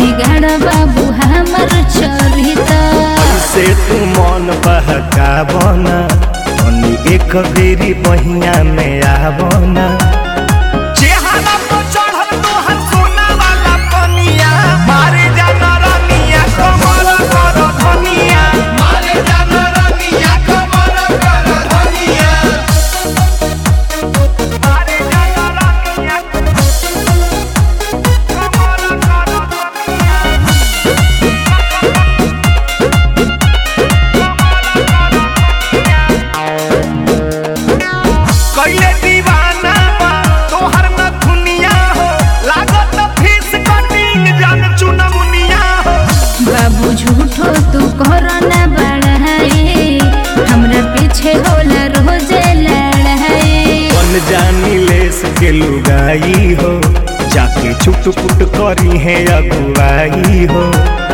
बिगाड़ बाबू हमर चरिता। ऐसे तू मन बहकावना तनी एक बेरी बहिया में आवना। चेहरा पर चढ़ल तोहर सोना वाला पनिया मारे जाना रानिया कमर कर धनिया मारे जाना रानिया कमर कर धनिया मारे जाना रानिया कमर कर धनिया। कैले दीवाना बा तोहर न दुनिया हो लागत फीस कटिंग जान चुनमुनिया हो। बाबू झूठो तू कोरोना बढ़ाई हमरा पीछे होला रोज लड़ाई। बन जानी लेस के लुगाई हो जाके छुट पुट करी है अगुवाई हो।